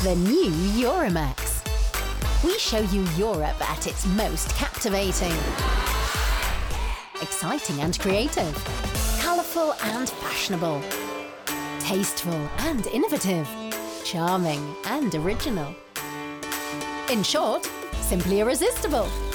The new Euromax. We show you Europe at its most captivating, exciting and creative, colourful and fashionable, tasteful and innovative, charming and original. In short, simply irresistible.